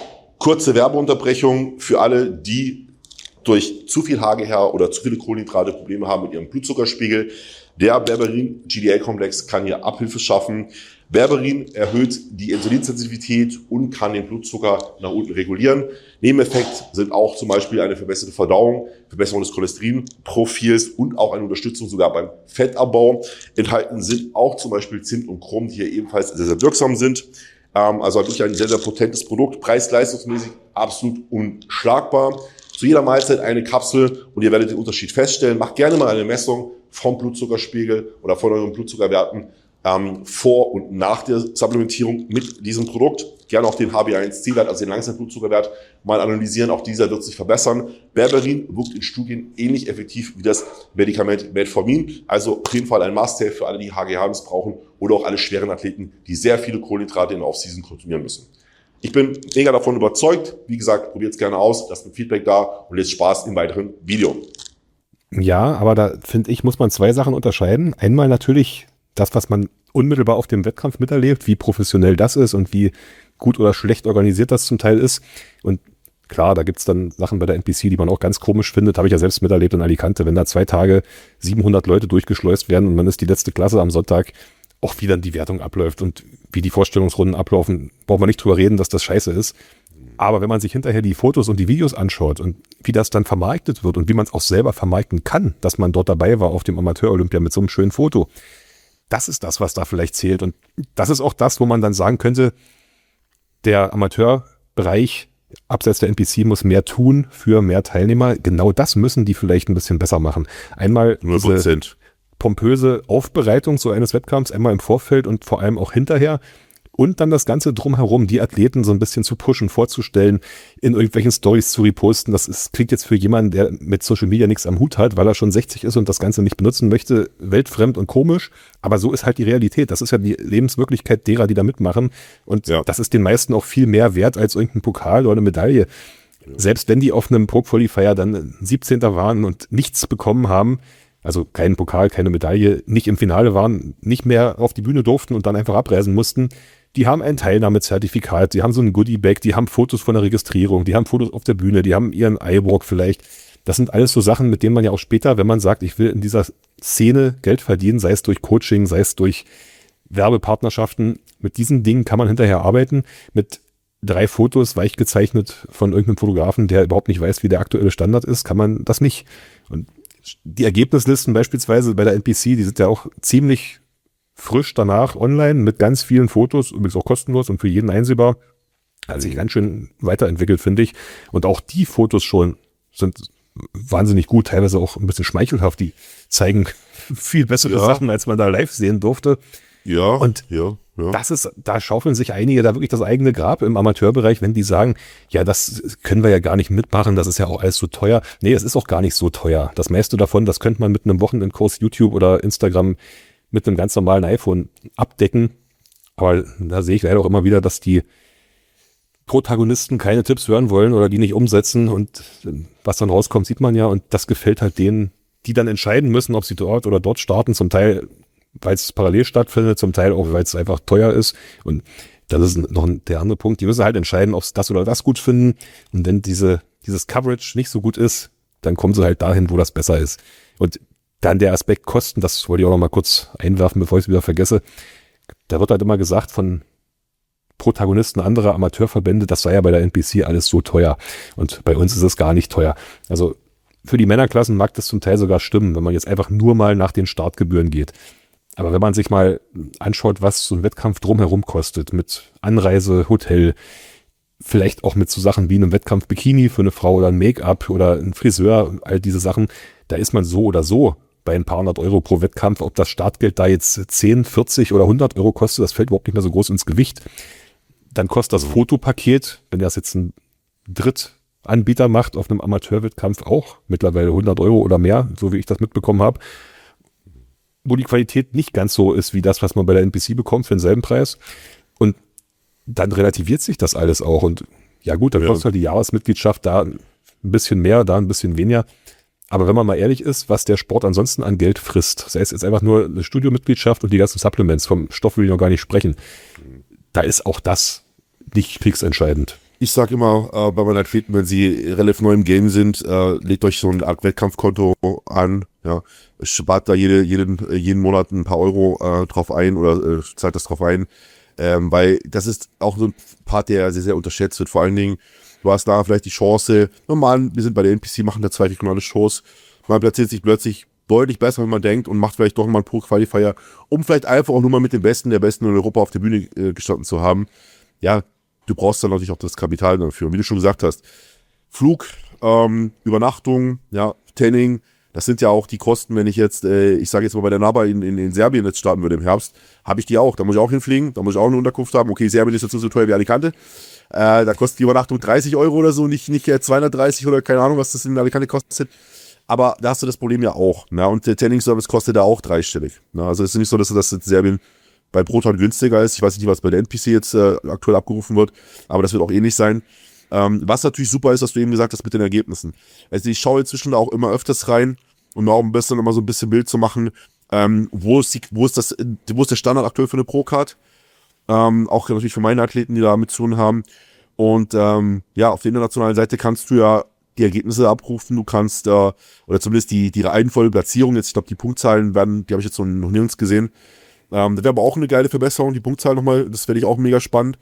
Kurze Werbeunterbrechung für alle, die durch zu viel Hageher oder zu viele Kohlenhydrate Probleme haben mit ihrem Blutzuckerspiegel. Der Berberin G D L-Komplex kann hier Abhilfe schaffen. Berberin erhöht die Insulinsensitivität und kann den Blutzucker nach unten regulieren. Nebeneffekt sind auch zum Beispiel eine verbesserte Verdauung, Verbesserung des Cholesterinprofils und auch eine Unterstützung sogar beim Fettabbau. Enthalten sind auch zum Beispiel Zimt und Chrom, die hier ebenfalls sehr, sehr wirksam sind. Ähm, also wirklich ein sehr, sehr potentes Produkt, preis-leistungsmäßig absolut unschlagbar. Zu jeder Mahlzeit eine Kapsel und ihr werdet den Unterschied feststellen. Macht gerne mal eine Messung vom Blutzuckerspiegel oder von euren Blutzuckerwerten ähm, vor und nach der Supplementierung mit diesem Produkt. Gerne auch den H b A eins C-Wert, also den Langzeitblutzuckerwert, mal analysieren. Auch dieser wird sich verbessern. Berberin wirkt in Studien ähnlich effektiv wie das Medikament Metformin. Also auf jeden Fall ein Must-Have für alle, die H G H missbrauchen oder auch alle schweren Athleten, die sehr viele Kohlenhydrate in der Off-Season konsumieren müssen. Ich bin mega davon überzeugt. Wie gesagt, probiert es gerne aus. Lasst mir Feedback da und jetzt Spaß im weiteren Video. Ja, aber da finde ich, muss man zwei Sachen unterscheiden. Einmal natürlich das, was man unmittelbar auf dem Wettkampf miterlebt, wie professionell das ist und wie gut oder schlecht organisiert das zum Teil ist. Und klar, da gibt's dann Sachen bei der N P C, die man auch ganz komisch findet. Habe ich ja selbst miterlebt in Alicante, wenn da zwei Tage siebenhundert Leute durchgeschleust werden und man ist die letzte Klasse am Sonntag, auch wie dann die Wertung abläuft und wie die Vorstellungsrunden ablaufen, braucht man nicht drüber reden, dass das scheiße ist. Aber wenn man sich hinterher die Fotos und die Videos anschaut und wie das dann vermarktet wird und wie man es auch selber vermarkten kann, dass man dort dabei war auf dem Amateur-Olympia mit so einem schönen Foto, das ist das, was da vielleicht zählt. Und das ist auch das, wo man dann sagen könnte, der Amateurbereich abseits der N P C muss mehr tun für mehr Teilnehmer. Genau das müssen die vielleicht ein bisschen besser machen. Einmal hundert Prozent. Diese pompöse Aufbereitung so eines Wettkampfs, einmal im Vorfeld und vor allem auch hinterher. Und dann das Ganze drumherum, die Athleten so ein bisschen zu pushen, vorzustellen, in irgendwelchen Stories zu reposten. Das ist, klingt jetzt für jemanden, der mit Social Media nichts am Hut hat, weil er schon sechzig ist und das Ganze nicht benutzen möchte, weltfremd und komisch. Aber so ist halt die Realität. Das ist ja die Lebenswirklichkeit derer, die da mitmachen. Und ja, das ist den meisten auch viel mehr wert als irgendein Pokal oder eine Medaille. Ja. Selbst wenn die auf einem Pro Qualifier dann siebzehnter waren und nichts bekommen haben, also keinen Pokal, keine Medaille, nicht im Finale waren, nicht mehr auf die Bühne durften und dann einfach abreisen mussten, die haben ein Teilnahmezertifikat, die haben so ein Goodie-Bag, die haben Fotos von der Registrierung, die haben Fotos auf der Bühne, die haben ihren iWalk vielleicht. Das sind alles so Sachen, mit denen man ja auch später, wenn man sagt, ich will in dieser Szene Geld verdienen, sei es durch Coaching, sei es durch Werbepartnerschaften, mit diesen Dingen kann man hinterher arbeiten. Mit drei Fotos weich gezeichnet von irgendeinem Fotografen, der überhaupt nicht weiß, wie der aktuelle Standard ist, kann man das nicht. Und die Ergebnislisten beispielsweise bei der N P C, die sind ja auch ziemlich frisch danach online mit ganz vielen Fotos, übrigens auch kostenlos und für jeden einsehbar. Hat sich ganz schön weiterentwickelt, finde ich. Und auch die Fotos schon sind wahnsinnig gut, teilweise auch ein bisschen schmeichelhaft. Die zeigen viel bessere ja. Sachen, als man da live sehen durfte. Ja, und ja, ja. Das ist, da schaufeln sich einige da wirklich das eigene Grab im Amateurbereich, wenn die sagen, ja, das können wir ja gar nicht mitmachen, das ist ja auch alles so teuer. Nee, es ist auch gar nicht so teuer. Das meiste davon, das könnte man mit einem Wochenendkurs YouTube oder Instagram mit einem ganz normalen iPhone abdecken. Aber da sehe ich leider auch immer wieder, dass die Protagonisten keine Tipps hören wollen oder die nicht umsetzen und was dann rauskommt, sieht man ja und das gefällt halt denen, die dann entscheiden müssen, ob sie dort oder dort starten, zum Teil weil es parallel stattfindet, zum Teil auch, weil es einfach teuer ist. Und das ist noch der andere Punkt. Die müssen halt entscheiden, ob sie das oder das gut finden. Und wenn diese, dieses Coverage nicht so gut ist, dann kommen sie halt dahin, wo das besser ist. Und dann der Aspekt Kosten, das wollte ich auch noch mal kurz einwerfen, bevor ich es wieder vergesse. Da wird halt immer gesagt von Protagonisten anderer Amateurverbände, das sei ja bei der N P C alles so teuer. Und bei uns ist es gar nicht teuer. Also für die Männerklassen mag das zum Teil sogar stimmen, wenn man jetzt einfach nur mal nach den Startgebühren geht. Aber wenn man sich mal anschaut, was so ein Wettkampf drumherum kostet, mit Anreise, Hotel, vielleicht auch mit so Sachen wie einem Wettkampf Bikini für eine Frau oder ein Make-up oder ein Friseur, all diese Sachen, da ist man so oder so bei ein paar hundert Euro pro Wettkampf. Ob das Startgeld da jetzt zehn, vierzig oder hundert Euro kostet, das fällt überhaupt nicht mehr so groß ins Gewicht. Dann kostet das Fotopaket, wenn das jetzt ein Drittanbieter macht, auf einem Amateurwettkampf auch mittlerweile hundert Euro oder mehr, so wie ich das mitbekommen habe. Wo die Qualität nicht ganz so ist wie das, was man bei der N P C bekommt für denselben Preis. Und dann relativiert sich das alles auch. Und ja gut, dann ja. kostet halt die Jahresmitgliedschaft da ein bisschen mehr, da ein bisschen weniger. Aber wenn man mal ehrlich ist, was der Sport ansonsten an Geld frisst, sei es jetzt einfach nur eine Studiomitgliedschaft und die ganzen Supplements, vom Stoff will ich noch gar nicht sprechen, da ist auch das nicht fix entscheidend. Ich sage immer äh, bei meinen Athleten, wenn sie relativ neu im Game sind, äh, legt euch so eine Art Wettkampfkonto an Ja, spart da jede, jeden, jeden Monat ein paar Euro äh, drauf ein oder äh, zahlt das drauf ein, ähm, weil das ist auch so ein Part, der sehr, sehr unterschätzt wird. Vor allen Dingen, du hast da vielleicht die Chance, normal, wir sind bei der N P C, machen da zwei regionale Shows, man platziert sich plötzlich deutlich besser, wenn man denkt und macht vielleicht doch mal einen Pro-Qualifier, um vielleicht einfach auch nur mal mit dem Besten der Besten in Europa auf der Bühne äh, gestanden zu haben. Ja, du brauchst dann natürlich auch das Kapital dafür. Und wie du schon gesagt hast, Flug, ähm, Übernachtung, ja, Tanning, das sind ja auch die Kosten, wenn ich jetzt, äh, ich sage jetzt mal bei der NABA in, in, in Serbien jetzt starten würde im Herbst, habe ich die auch. Da muss ich auch hinfliegen, da muss ich auch eine Unterkunft haben. Okay, Serbien ist jetzt so teuer wie Alicante. Äh, da kostet die Übernachtung dreißig Euro oder so, nicht, nicht zweihundertdreißig oder keine Ahnung, was das in Alicante kostet. Aber da hast du das Problem ja auch. Ne? Und der Tanning-Service kostet da auch dreistellig. Ne? Also es ist nicht so, dass das in Serbien bei Proton günstiger ist. Ich weiß nicht, was bei der N P C jetzt äh, aktuell abgerufen wird, aber das wird auch ähnlich sein. Ähm, was natürlich super ist, was du eben gesagt hast mit den Ergebnissen. Also ich schaue inzwischen da auch immer öfters rein, um auch ein bisschen immer so ein bisschen Bild zu machen, ähm, wo ist die, wo ist das, wo ist der Standard aktuell für eine Pro-Card? Ähm, auch natürlich für meine Athleten, die da mit zu tun haben. Und ähm, ja, auf der internationalen Seite kannst du ja die Ergebnisse abrufen, du kannst, äh, oder zumindest die, die reihenvolle Platzierung, jetzt, ich glaube, die Punktzahlen werden, die habe ich jetzt noch nirgends gesehen. Ähm, das wäre aber auch eine geile Verbesserung, die Punktzahl nochmal, das werde ich auch mega spannend.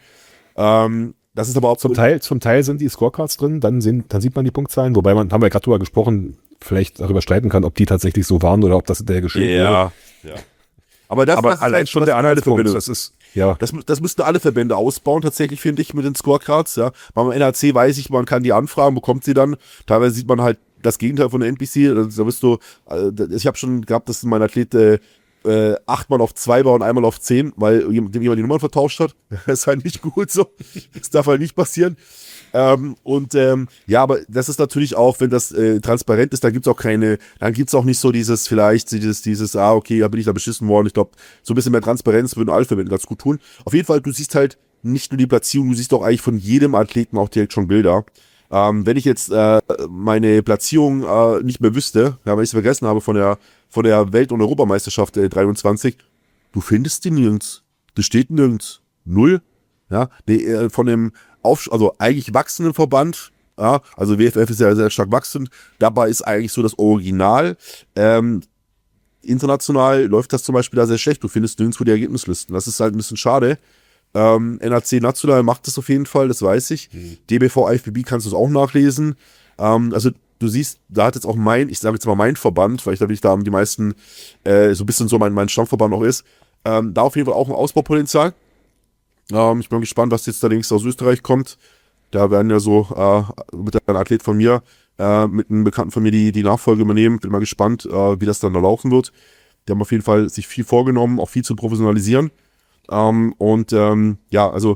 Ähm, das ist aber auch zum Teil, zum Teil sind die Scorecards drin, dann, sehen, dann sieht man die Punktzahlen, wobei man, haben wir gerade drüber gesprochen, vielleicht darüber streiten kann, ob die tatsächlich so waren oder ob das der geschrieben ja. wurde. Ja. Aber, das, aber das allein schon der Anhaltspunkt, das ist, ja. Das, das müssten alle Verbände ausbauen, tatsächlich, finde ich, mit den Scorecards, ja. Beim N H C weiß ich, man kann die anfragen, bekommt sie dann. Teilweise sieht man halt das Gegenteil von der N P C. Da bist du, ich habe schon gehabt, dass mein Athlet äh, äh, achtmal auf zwei war und einmal auf zehn, weil jemand, jemand die Nummern vertauscht hat. Das ist halt nicht gut so. Das darf halt nicht passieren. Ähm, und ähm, ja, aber das ist natürlich auch, wenn das äh, transparent ist, dann gibt's auch keine, dann gibt's auch nicht so dieses, vielleicht dieses, dieses, ah, okay, da bin ich da beschissen worden. Ich glaube, so ein bisschen mehr Transparenz würden alle Verbände ganz gut tun. Auf jeden Fall, du siehst halt nicht nur die Platzierung, du siehst auch eigentlich von jedem Athleten auch direkt schon Bilder. Ähm, wenn ich jetzt äh, meine Platzierung äh, nicht mehr wüsste, ja, wenn ich es vergessen habe von der von der Welt- und Europameisterschaft äh, dreiundzwanzig, du findest die nirgends. Das steht nirgends. Null. Ja, nee, äh, von dem Auf, also eigentlich wachsenden Verband, ja, also W F F ist ja sehr stark wachsend, dabei ist eigentlich so das Original. Ähm, international läuft das zum Beispiel da sehr schlecht, du findest nirgendwo die Ergebnislisten. Das ist halt ein bisschen schade. Ähm, N H C national macht das auf jeden Fall, das weiß ich. Mhm. D B V, I F B B kannst du es auch nachlesen. Ähm, also du siehst, da hat jetzt auch mein, ich sage jetzt mal mein Verband, weil ich natürlich da die meisten, äh, so ein bisschen so mein, mein Stammverband auch ist, ähm, da auf jeden Fall auch ein Ausbaupotenzial. Ähm, ich bin gespannt, was jetzt da links aus Österreich kommt. Da werden ja so äh, mit einem Athlet von mir, äh, mit einem Bekannten von mir die, die Nachfolge übernehmen. Bin mal gespannt, äh, wie das dann da laufen wird. Die haben auf jeden Fall sich viel vorgenommen, auch viel zu professionalisieren. Ähm, und ähm, ja, also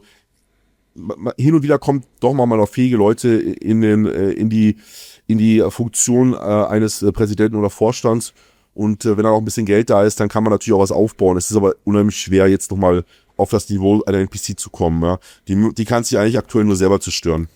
hin und wieder kommt doch mal mal noch fähige Leute in, den, äh, in, die, in die Funktion äh, eines äh, Präsidenten oder Vorstands. Und äh, wenn da auch ein bisschen Geld da ist, dann kann man natürlich auch was aufbauen. Es ist aber unheimlich schwer, jetzt nochmal auf das Niveau einer N P C zu kommen. Ja. Die, die kannst du eigentlich aktuell nur selber zerstören.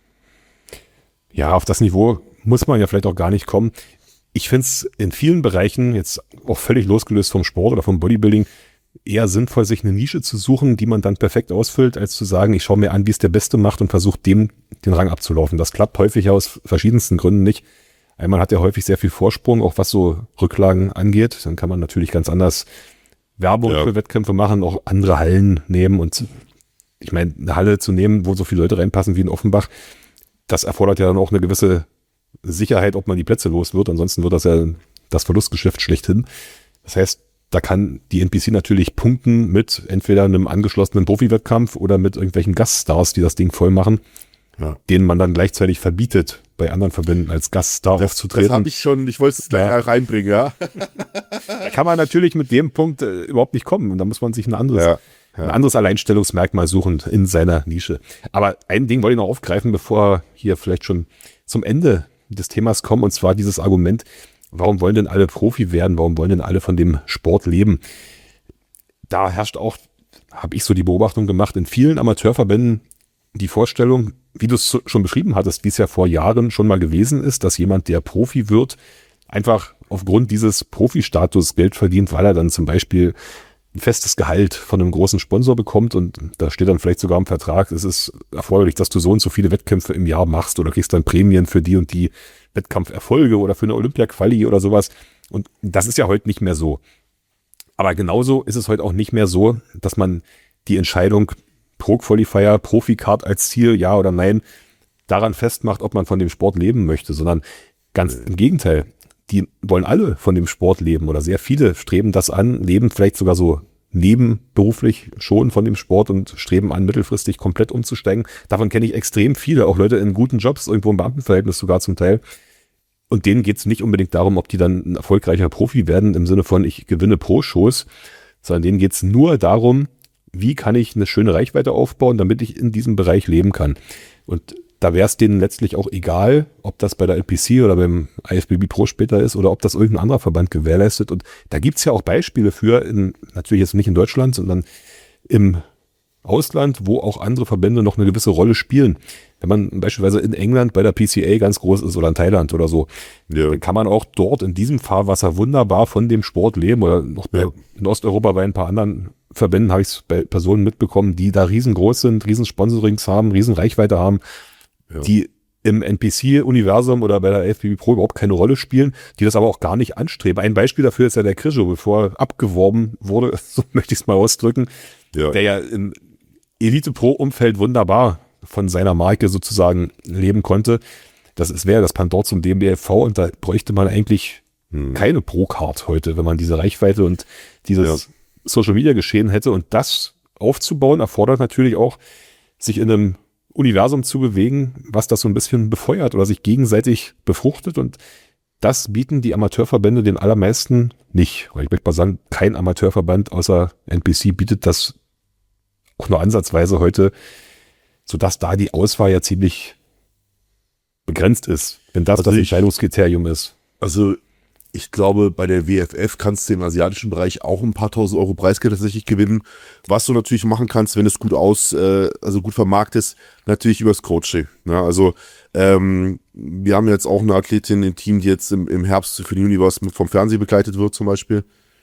Ja, auf das Niveau muss man ja vielleicht auch gar nicht kommen. Ich finde es in vielen Bereichen, jetzt auch völlig losgelöst vom Sport oder vom Bodybuilding, eher sinnvoll, sich eine Nische zu suchen, die man dann perfekt ausfüllt, als zu sagen, ich schaue mir an, wie es der Beste macht und versuche dem den Rang abzulaufen. Das klappt häufig aus verschiedensten Gründen nicht. Einmal hat er häufig sehr viel Vorsprung, auch was so Rücklagen angeht. Dann kann man natürlich ganz anders Werbung ja. für Wettkämpfe machen, auch andere Hallen nehmen. Und ich meine, eine Halle zu nehmen, wo so viele Leute reinpassen wie in Offenbach, das erfordert ja dann auch eine gewisse Sicherheit, ob man die Plätze los wird. Ansonsten wird das ja das Verlustgeschäft schlechthin. Das heißt, da kann die N P C natürlich punkten mit entweder einem angeschlossenen Profi-Wettkampf oder mit irgendwelchen Gaststars, die das Ding voll machen, ja. denen man dann gleichzeitig verbietet, bei anderen Verbänden als Gaststar das, aufzutreten. Das habe ich schon, ich wollte es gleich ja. reinbringen, ja. Da kann man natürlich mit dem Punkt äh, überhaupt nicht kommen. Und da muss man sich ein anderes, ja. Ja. ein anderes Alleinstellungsmerkmal suchen in seiner Nische. Aber ein Ding wollte ich noch aufgreifen, bevor hier vielleicht schon zum Ende des Themas kommen, und zwar dieses Argument, warum wollen denn alle Profi werden? Warum wollen denn alle von dem Sport leben? Da herrscht auch, habe ich so die Beobachtung gemacht, in vielen Amateurverbänden die Vorstellung, wie du es schon beschrieben hattest, wie es ja vor Jahren schon mal gewesen ist, dass jemand, der Profi wird, einfach aufgrund dieses Profi-Status Geld verdient, weil er dann zum Beispiel ein festes Gehalt von einem großen Sponsor bekommt und da steht dann vielleicht sogar im Vertrag, es ist erforderlich, dass du so und so viele Wettkämpfe im Jahr machst oder kriegst dann Prämien für die und die Wettkampferfolge oder für eine Olympia-Quali oder sowas. Und das ist ja heute nicht mehr so. Aber genauso ist es heute auch nicht mehr so, dass man die Entscheidung Pro-Qualifier, Profi-Card als Ziel, ja oder nein, daran festmacht, ob man von dem Sport leben möchte, sondern ganz im Gegenteil. Die wollen alle von dem Sport leben oder sehr viele streben das an, leben vielleicht sogar so nebenberuflich schon von dem Sport und streben an, mittelfristig komplett umzusteigen. Davon kenne ich extrem viele, auch Leute in guten Jobs, irgendwo im Beamtenverhältnis sogar zum Teil. Und denen geht es nicht unbedingt darum, ob die dann ein erfolgreicher Profi werden, im Sinne von ich gewinne Pro-Shows, sondern denen geht es nur darum, wie kann ich eine schöne Reichweite aufbauen, damit ich in diesem Bereich leben kann. Und da wäre es denen letztlich auch egal, ob das bei der N P C oder beim I F B B Pro später ist oder ob das irgendein anderer Verband gewährleistet. Und da gibt es ja auch Beispiele für, in, natürlich jetzt nicht in Deutschland, sondern im Ausland, wo auch andere Verbände noch eine gewisse Rolle spielen. Wenn man beispielsweise in England bei der P C A ganz groß ist oder in Thailand oder so, ja, dann kann man auch dort in diesem Fahrwasser wunderbar von dem Sport leben. Oder noch bei, ja. in Osteuropa bei ein paar anderen Verbänden habe ich es bei Personen mitbekommen, die da riesengroß sind, riesen Sponsorings haben, riesen Reichweite haben, ja. die im N P C-Universum oder bei der I F B B Pro überhaupt keine Rolle spielen, die das aber auch gar nicht anstreben. Ein Beispiel dafür ist ja der Krischo, bevor er abgeworben wurde, so möchte ich es mal ausdrücken, ja. der ja im Elite-Pro-Umfeld wunderbar von seiner Marke sozusagen leben konnte. Das wäre das Pendant zum D B F V und da bräuchte man eigentlich hm. keine Pro-Card heute, wenn man diese Reichweite und dieses ja. Social-Media-Geschehen hätte. Und das aufzubauen erfordert natürlich auch, sich in einem Universum zu bewegen, was das so ein bisschen befeuert oder sich gegenseitig befruchtet. Und das bieten die Amateurverbände den allermeisten nicht. Ich möchte mal sagen, kein Amateurverband außer N P C bietet das auch nur ansatzweise heute, sodass da die Auswahl ja ziemlich begrenzt ist, wenn das also das ich, Entscheidungskriterium ist. Also ich glaube, bei der W F F kannst du im asiatischen Bereich auch ein paar tausend Euro Preisgeld tatsächlich gewinnen. Was du natürlich machen kannst, wenn es gut aus, äh, also gut vermarktest, natürlich übers Coaching. Ja, also ähm, wir haben jetzt auch eine Athletin im Team, die jetzt im, im Herbst für die Universe vom Fernsehen begleitet wird zum Beispiel.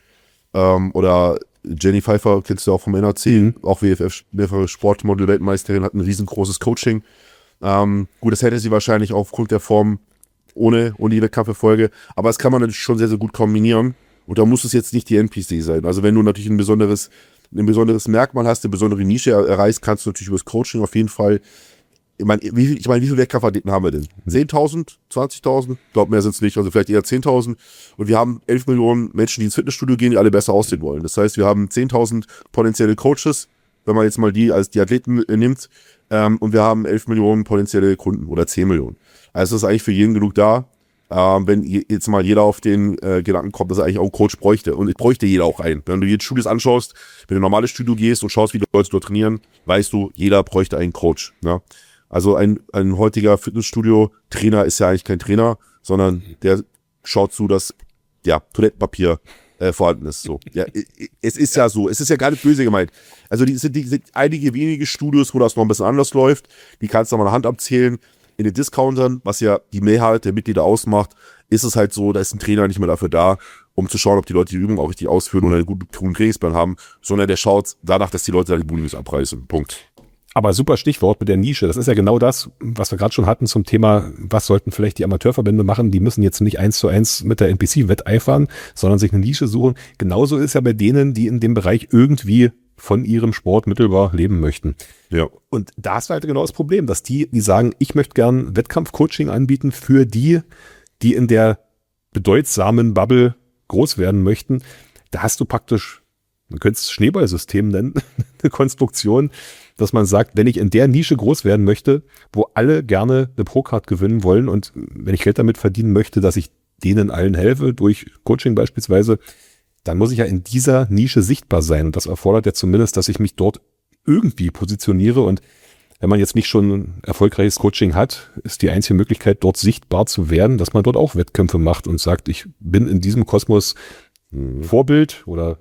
Ähm, oder Jenny Pfeiffer, kennst du auch vom N A C, mhm. auch W F F, mehrfache Sportmodel-Weltmeisterin, hat ein riesengroßes Coaching. Ähm, gut, das hätte sie wahrscheinlich aufgrund der Form ohne, ohne die Wettkampferfolge, aber das kann man natürlich schon sehr, sehr gut kombinieren und da muss es jetzt nicht die N P C sein. Also wenn du natürlich ein besonderes, ein besonderes Merkmal hast, eine besondere Nische erreichst, kannst du natürlich über das Coaching auf jeden Fall, ich meine, wie viel, ich meine, wie viele Wettkampfathleten haben wir denn? zehntausend? zwanzigtausend? Ich glaube, mehr sind es nicht, also vielleicht eher zehntausend. Und wir haben elf Millionen Menschen, die ins Fitnessstudio gehen, die alle besser aussehen wollen. Das heißt, wir haben zehntausend potenzielle Coaches, wenn man jetzt mal die als die Athleten nimmt, ähm, und wir haben elf Millionen potenzielle Kunden oder zehn Millionen. Also ist eigentlich für jeden genug da, ähm, wenn jetzt mal jeder auf den äh, Gedanken kommt, dass er eigentlich auch einen Coach bräuchte. Und es bräuchte jeder auch einen. Wenn du jetzt Studios anschaust, wenn du ein normales Studio gehst und schaust, wie die Leute dort trainieren, weißt du, jeder bräuchte einen Coach. Ja? Also ein, ein heutiger Fitnessstudio-Trainer ist ja eigentlich kein Trainer, sondern der schaut zu, dass ja, Toilettenpapier äh, vorhanden ist. So. Ja, es ist ja so, es ist ja gar nicht böse gemeint. Also die sind, die sind einige wenige Studios, wo das noch ein bisschen anders läuft. Die kannst du mal an der Hand abzählen. In den Discountern, was ja die Mehrheit der Mitglieder ausmacht, ist es halt so, da ist ein Trainer nicht mehr dafür da, um zu schauen, ob die Leute die Übung auch richtig ausführen oder einen guten, guten Trainingsplan haben, sondern der schaut danach, dass die Leute da die Bude abreißen. Punkt. Aber super Stichwort mit der Nische. Das ist ja genau das, was wir gerade schon hatten zum Thema, was sollten vielleicht die Amateurverbände machen? Die müssen jetzt nicht eins zu eins mit der N P C wetteifern, sondern sich eine Nische suchen. Genauso ist ja bei denen, die in dem Bereich irgendwie von ihrem Sport mittelbar leben möchten. Ja. Und da ist halt genau das Problem, dass die, die sagen, ich möchte gern Wettkampfcoaching anbieten für die, die in der bedeutsamen Bubble groß werden möchten. Da hast du praktisch, man könnte es Schneeballsystem nennen, eine Konstruktion, dass man sagt, wenn ich in der Nische groß werden möchte, wo alle gerne eine Pro-Card gewinnen wollen und wenn ich Geld damit verdienen möchte, dass ich denen allen helfe, durch Coaching beispielsweise, dann muss ich ja in dieser Nische sichtbar sein. Und das erfordert ja zumindest, dass ich mich dort irgendwie positioniere. Und wenn man jetzt nicht schon ein erfolgreiches Coaching hat, ist die einzige Möglichkeit, dort sichtbar zu werden, dass man dort auch Wettkämpfe macht und sagt, ich bin in diesem Kosmos ein Vorbild oder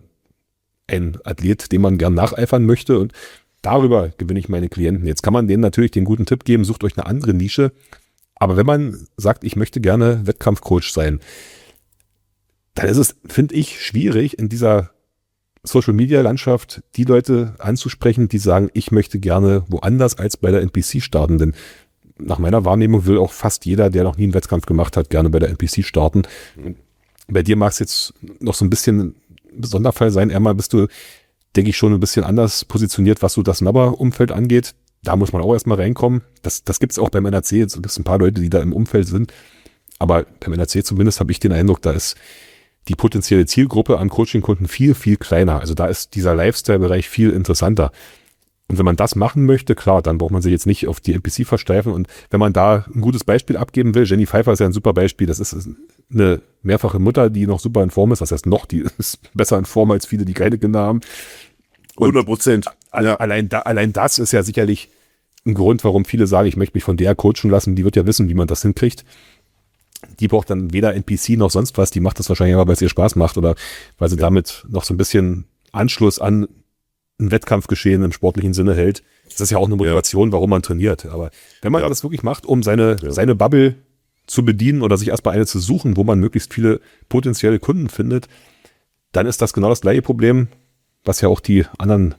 ein Athlet, dem man gern nacheifern möchte. Und darüber gewinne ich meine Klienten. Jetzt kann man denen natürlich den guten Tipp geben, sucht euch eine andere Nische. Aber wenn man sagt, ich möchte gerne Wettkampfcoach sein, dann ist es, finde ich, schwierig, in dieser Social-Media-Landschaft die Leute anzusprechen, die sagen, ich möchte gerne woanders als bei der N P C starten. Denn nach meiner Wahrnehmung will auch fast jeder, der noch nie einen Wettkampf gemacht hat, gerne bei der N P C starten. Bei dir mag es jetzt noch so ein bisschen ein Sonderfall sein. Einmal bist du, denke ich, schon ein bisschen anders positioniert, was so das Nabber-Umfeld angeht. Da muss man auch erstmal reinkommen. Das, das gibt es auch beim N R C. Jetzt gibt es ein paar Leute, die da im Umfeld sind. Aber beim N R C zumindest habe ich den Eindruck, da ist die potenzielle Zielgruppe an Coaching-Kunden viel, viel kleiner. Also da ist dieser Lifestyle-Bereich viel interessanter. Und wenn man das machen möchte, klar, dann braucht man sich jetzt nicht auf die N P C versteifen. Und wenn man da ein gutes Beispiel abgeben will, Jenny Pfeiffer ist ja ein super Beispiel. Das ist eine mehrfache Mutter, die noch super in Form ist. Was heißt noch? Die ist besser in Form als viele, die keine Kinder haben. Und hundert Prozent. Ja. Allein, da, allein das ist ja sicherlich ein Grund, warum viele sagen, ich möchte mich von der coachen lassen. Die wird ja wissen, wie man das hinkriegt. Die braucht dann weder N P C noch sonst was. Die macht das wahrscheinlich aber, weil es ihr Spaß macht oder weil sie ja. damit noch so ein bisschen Anschluss an ein Wettkampfgeschehen im sportlichen Sinne hält. Das ist ja auch eine Motivation, ja. warum man trainiert. Aber wenn man ja. das wirklich macht, um seine, ja. seine Bubble zu bedienen oder sich erstmal eine zu suchen, wo man möglichst viele potenzielle Kunden findet, dann ist das genau das gleiche Problem, was ja auch die anderen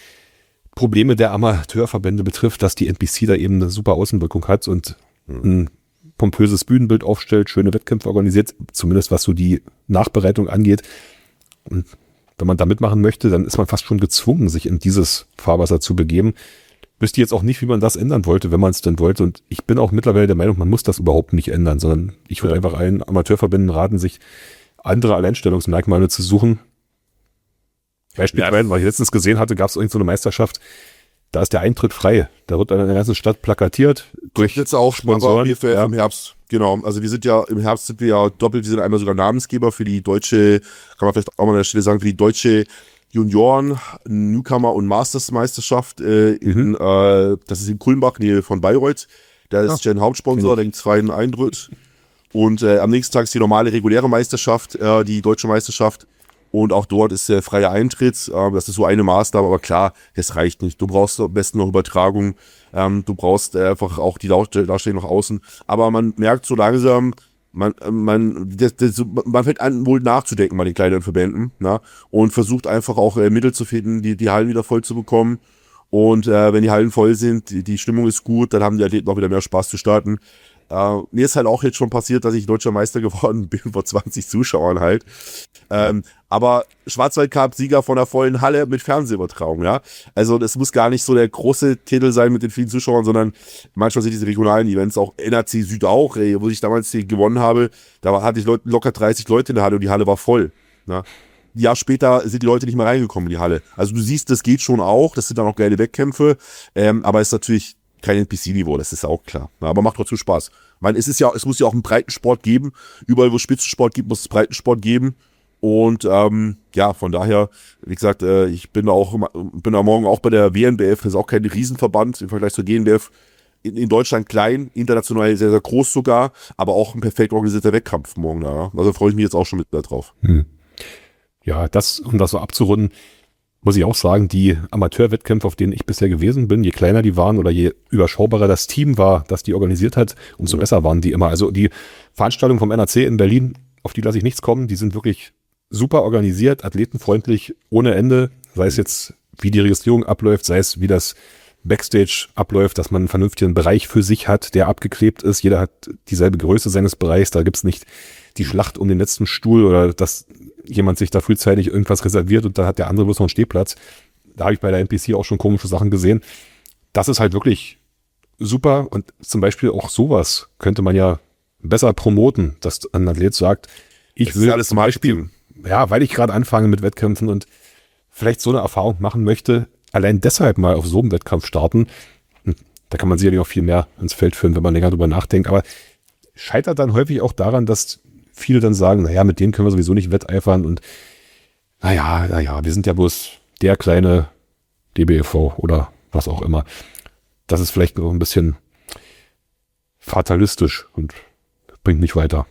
Probleme der Amateurverbände betrifft, dass die N P C da eben eine super Außenwirkung hat und ein pompöses Bühnenbild aufstellt, schöne Wettkämpfe organisiert, zumindest was so die Nachbereitung angeht. Und wenn man da mitmachen möchte, dann ist man fast schon gezwungen, sich in dieses Fahrwasser zu begeben. Wüsste jetzt auch nicht, wie man das ändern wollte, wenn man es denn wollte. Und ich bin auch mittlerweile der Meinung, man muss das überhaupt nicht ändern, sondern ich würde ja. einfach allen Amateurverbänden raten, sich andere Alleinstellungsmerkmale zu suchen. Beispielsweise, ja. weil ich letztens gesehen hatte, gab es irgend so eine Meisterschaft, da ist der Eintritt frei. Da wird in der ganzen Stadt plakatiert. Durch jetzt auch Sponsoren hier für ja. im Herbst. Genau. Also wir sind ja, im Herbst sind wir ja doppelt, wir sind einmal sogar Namensgeber für die deutsche, kann man vielleicht auch mal an der Stelle sagen, für die deutsche Junioren, Newcomer und Masters Meisterschaft äh, in, mhm. äh, das ist in Kulmbach, Nähe von Bayreuth. Da ist ja. ein Hauptsponsor, der zweiten Eintritt. Und äh, am nächsten Tag ist die normale reguläre Meisterschaft, äh, die deutsche Meisterschaft. Und auch dort ist der freie Eintritt. Äh, das ist so eine Maßnahme, aber klar, das reicht nicht. Du brauchst am besten noch Übertragung. Ähm, du brauchst äh, einfach auch die Darstellung nach außen. Aber man merkt so langsam, man, man, das, das, man fängt an, wohl nachzudenken bei den kleineren Verbänden, na? Und versucht einfach auch äh, Mittel zu finden, die, die Hallen wieder voll zu bekommen. Und äh, wenn die Hallen voll sind, die, die Stimmung ist gut, dann haben die Athleten auch wieder mehr Spaß zu starten. Uh, mir ist halt auch jetzt schon passiert, dass ich deutscher Meister geworden bin vor zwanzig Zuschauern halt. Ähm, aber Schwarzwald-Cup-Sieger von einer vollen Halle mit Fernsehübertragung, ja. Also das muss gar nicht so der große Titel sein mit den vielen Zuschauern, sondern manchmal sind diese regionalen Events auch N R C Süd auch, ey, wo ich damals gewonnen habe, da hatte ich Leute, locker dreißig Leute in der Halle und die Halle war voll. Ja. Ein Jahr später sind die Leute nicht mehr reingekommen in die Halle. Also du siehst, das geht schon auch, das sind dann auch geile Wettkämpfe, ähm, aber es ist natürlich kein N P C-Niveau, das ist auch klar. Ja, aber macht trotzdem Spaß. Ich meine, es ist ja, es muss ja auch einen Breitensport geben. Überall, wo es Spitzensport gibt, muss es Breitensport geben. Und ähm, ja, von daher, wie gesagt, äh, ich bin auch bin da morgen auch bei der W N B F, das ist auch kein Riesenverband im Vergleich zur G N B F. In, in Deutschland klein, international sehr, sehr groß sogar, aber auch ein perfekt organisierter Wettkampf morgen da. Ja. Also freue ich mich jetzt auch schon mit drauf. Hm. Ja, das, um das so abzurunden, muss ich auch sagen, die Amateurwettkämpfe, auf denen ich bisher gewesen bin, je kleiner die waren oder je überschaubarer das Team war, das die organisiert hat, umso besser waren die immer. Also die Veranstaltungen vom N R C in Berlin, auf die lasse ich nichts kommen, die sind wirklich super organisiert, athletenfreundlich, ohne Ende, sei es jetzt, wie die Registrierung abläuft, sei es, wie das Backstage abläuft, dass man einen vernünftigen Bereich für sich hat, der abgeklebt ist. Jeder hat dieselbe Größe seines Bereichs, da gibt's nicht die Schlacht um den letzten Stuhl oder dass jemand sich da frühzeitig irgendwas reserviert und da hat der andere bloß noch einen Stehplatz. Da habe ich bei der N P C auch schon komische Sachen gesehen. Das ist halt wirklich super und zum Beispiel auch sowas könnte man ja besser promoten, dass ein Athlet sagt, ich das will ist alles zum Beispiel, ja, weil ich gerade anfange mit Wettkämpfen und vielleicht so eine Erfahrung machen möchte, allein deshalb mal auf so einem Wettkampf starten. Da kann man sicherlich auch viel mehr ins Feld führen, wenn man länger drüber nachdenkt, aber scheitert dann häufig auch daran, dass viele dann sagen, naja, mit denen können wir sowieso nicht wetteifern und naja, naja, wir sind ja bloß der kleine D B E V oder was auch immer. Das ist vielleicht noch ein bisschen fatalistisch und bringt nicht weiter.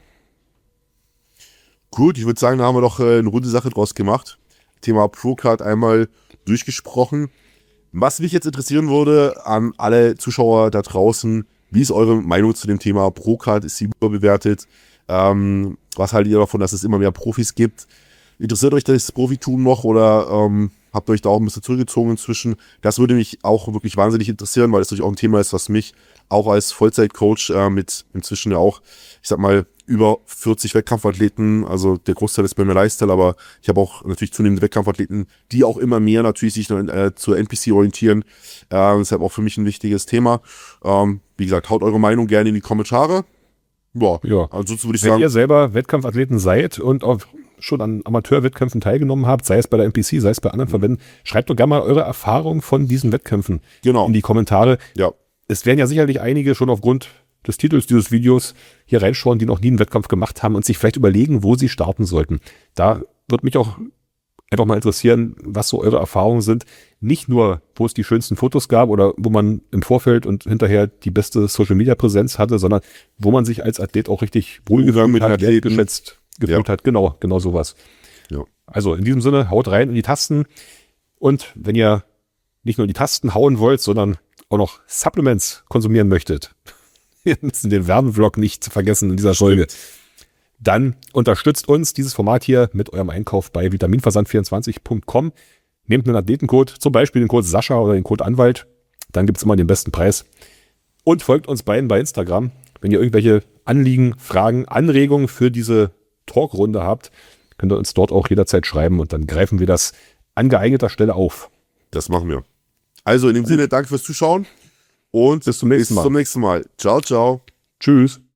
Gut, ich würde sagen, da haben wir doch äh, eine runde Sache draus gemacht. Thema Procard einmal durchgesprochen. Was mich jetzt interessieren würde an alle Zuschauer da draußen, wie ist eure Meinung zu dem Thema Procard? Ist sie überbewertet? Ähm, was haltet ihr davon, dass es immer mehr Profis gibt? Interessiert euch das Profitum noch oder ähm, habt euch da auch ein bisschen zurückgezogen inzwischen. Das würde mich auch wirklich wahnsinnig interessieren, weil es natürlich auch ein Thema ist, was mich auch als Vollzeitcoach äh, mit inzwischen ja auch, ich sag mal, über vierzig Wettkampfathleten, also der Großteil ist bei mir Lifestyle, aber ich habe auch natürlich zunehmend Wettkampfathleten, die auch immer mehr natürlich sich äh, zur N P C orientieren. Äh, deshalb auch für mich ein wichtiges Thema. Ähm, wie gesagt, haut eure Meinung gerne in die Kommentare. Boah, Ja. ansonsten würde ich Wenn sagen, ihr selber Wettkampfathleten seid und auch schon an Amateurwettkämpfen teilgenommen habt, sei es bei der N P C, sei es bei anderen Verbänden, schreibt doch gerne mal eure Erfahrungen von diesen Wettkämpfen genau, in die Kommentare. ja, Es werden ja sicherlich einige schon aufgrund des Titels dieses Videos hier reinschauen, die noch nie einen Wettkampf gemacht haben und sich vielleicht überlegen, wo sie starten sollten. Da wird mich auch einfach mal interessieren, was so eure Erfahrungen sind. Nicht nur, wo es die schönsten Fotos gab oder wo man im Vorfeld und hinterher die beste Social-Media-Präsenz hatte, sondern wo man sich als Athlet auch richtig wohlgefühlt mit den hat, Athleten. geschätzt gefühlt Ja. hat. Genau, genau sowas. Ja. Also in diesem Sinne, haut rein in die Tasten. Und wenn ihr nicht nur die Tasten hauen wollt, sondern auch noch Supplements konsumieren möchtet, wir müssen den Werbevlog nicht vergessen in dieser Folge, dann unterstützt uns dieses Format hier mit eurem Einkauf bei vitaminversand vierundzwanzig punkt com. Nehmt einen Athletencode, zum Beispiel den Code Sascha oder den Code Anwalt, dann gibt es immer den besten Preis. Und folgt uns beiden bei Instagram. Wenn ihr irgendwelche Anliegen, Fragen, Anregungen für diese Talkrunde habt, könnt ihr uns dort auch jederzeit schreiben und dann greifen wir das an geeigneter Stelle auf. das machen wir. Also in dem Sinne, danke fürs Zuschauen und Bis zum nächsten Mal. Bis zum nächsten Mal. Ciao, ciao. Tschüss.